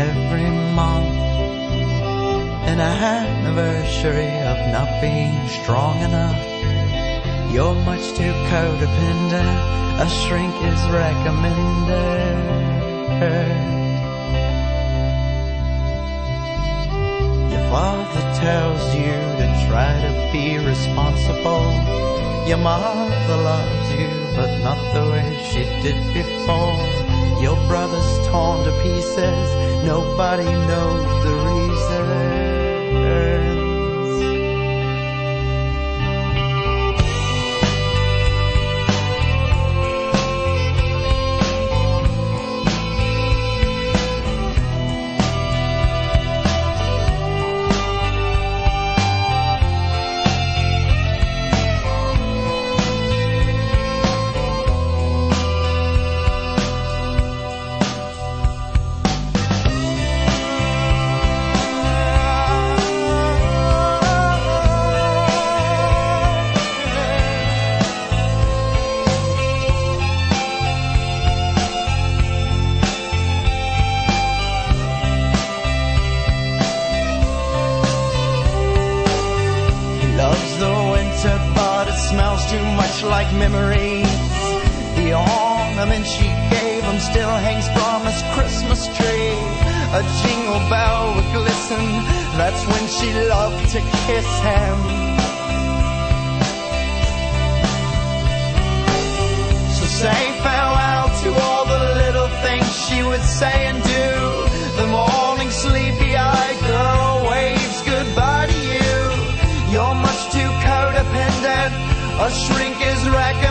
every month. An anniversary of not being strong enough. You're much too codependent. A shrink is recommended. Your father tells you to try to be responsible. Your mother loves you, but not the way she did before. Your brother's torn to pieces. Nobody knows the reason. But it smells too much like memories. The ornament she gave him still hangs from his Christmas tree. A jingle bell would glisten. That's when she loved to kiss him. So say farewell to all the little things she would say and do. The morning sleepy-eyed girl waves goodbye to you. You're much too codependent. A shrink is recommended.